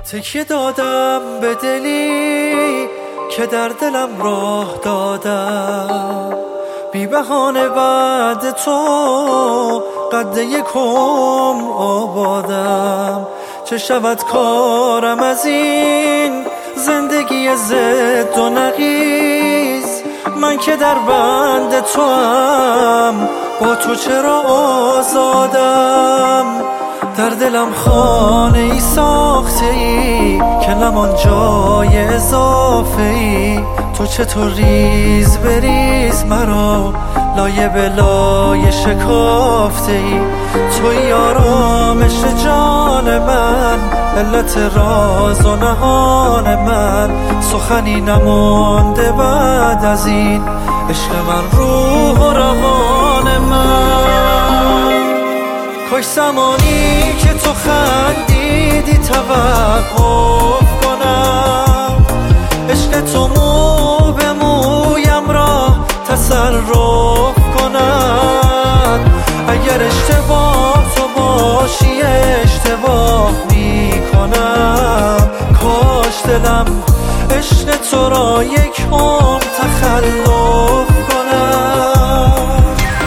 تکیه دادم به دلی که در دلم راه دادم، بی بهانه بعد تو قد یکم آبادم. چه شود کارم از این زندگی زد و نقیض، من که در بند تو هم با تو چرا آزادم. در دلم خانه ای ساخته ای که نمان جای اضافه ای. تو چطور ریز بریز مرا لایه به لایه شکافته ای. توی آرامش جان من، علت راز و نهان من. سخنی نمانده بعد از این عشق من، روح و روان من. کاش زمانی که تو خندیدی توقف کنم، عشق تو مو به مویم را تصرف کند. اگر اشتباه تو باشی اشتباه می کنم. کاش دلم عشق تو را یک عمر تخلف کنم.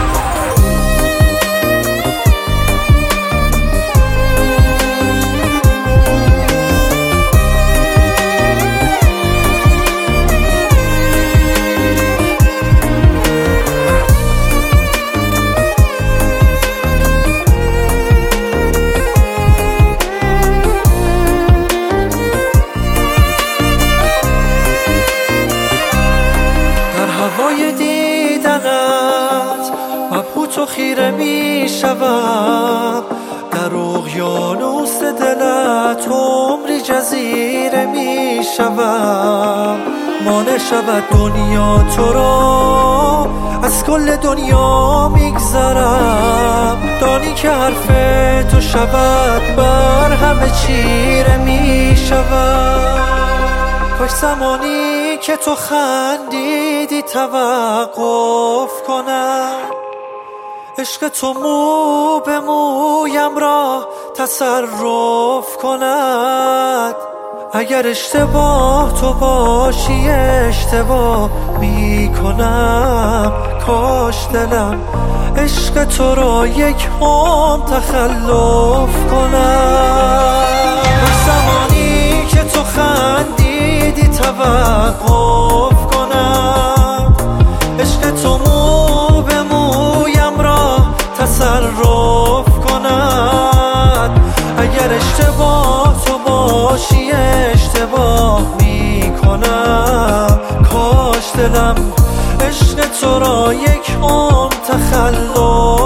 هوای دیدنت مبهوت و خیره می شوم، در اقیانوس دلت عمری جزیره می شوم. مانع شود دنیا تو را از کل دنیا میگذرم. دانی که حرف تو شود بر همه چیره می شوم. کاش زمانی که تو خندیدی توقف کنم، عشق تو مو به مویم را تصرف کند. اگر اشتباه تو باشی اشتباه می کنم. کاش دلم عشق تو را یک عمر تخلف کنم. کاش زمانی که تو خندیدی توقف کنم، عشق تو مو به مویم را تصرف کند. اگر اشتباه تو باشی اشتباه می کنم. کاش دلم عشق تو را یک عمر تخلف